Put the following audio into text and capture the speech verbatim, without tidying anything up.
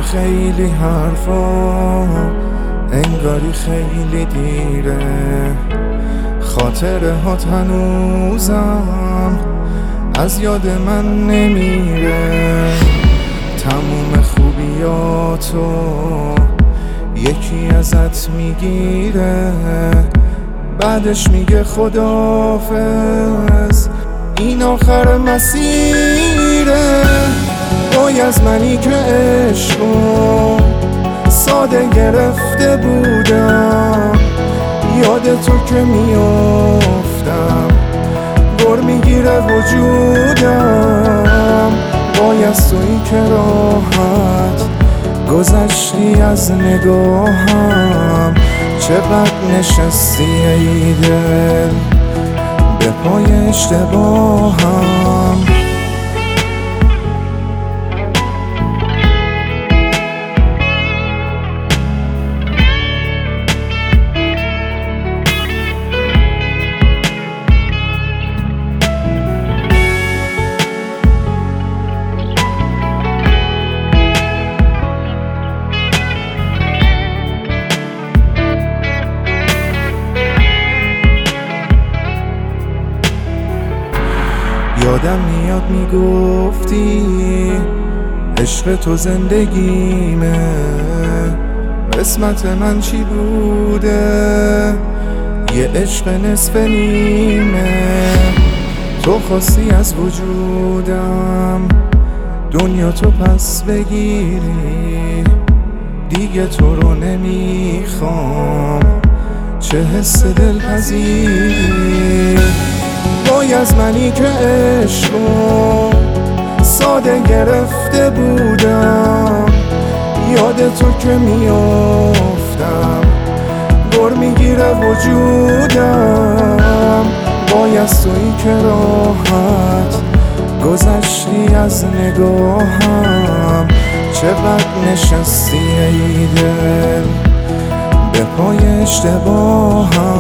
خیلی حرفا انگاری خیلی دیره، خاطره هات هنوزم از یاد من نمیره. تموم خوبیاتو یکی ازت میگیره، بعدش میگه خداحافظ این آخر مسیره. وای از منی که عشقو ساده گرفته بودم، یاد تو که میافتم گر میگیره وجودم. وای از تویی که راحت گذشتی از نگاهم، چقدر نشستی ای دل به پای اشتباهم. یادم میاد میگفتی عشق تو زندگیمه، قسمت من چی بوده یه عشق نصف نیمه. تو خواستی از وجودم دنیا تو پس بگیری، دیگه تو رو نمیخوام چه حس دلپذیری. وای از منی که عشقو ساده گرفته بودم، یاد تو که میافتم گر میگیره وجودم. وای از تویی که راحت گذشتی از نگاهم، چقدر نشستی ای دل به پای اشتباهم.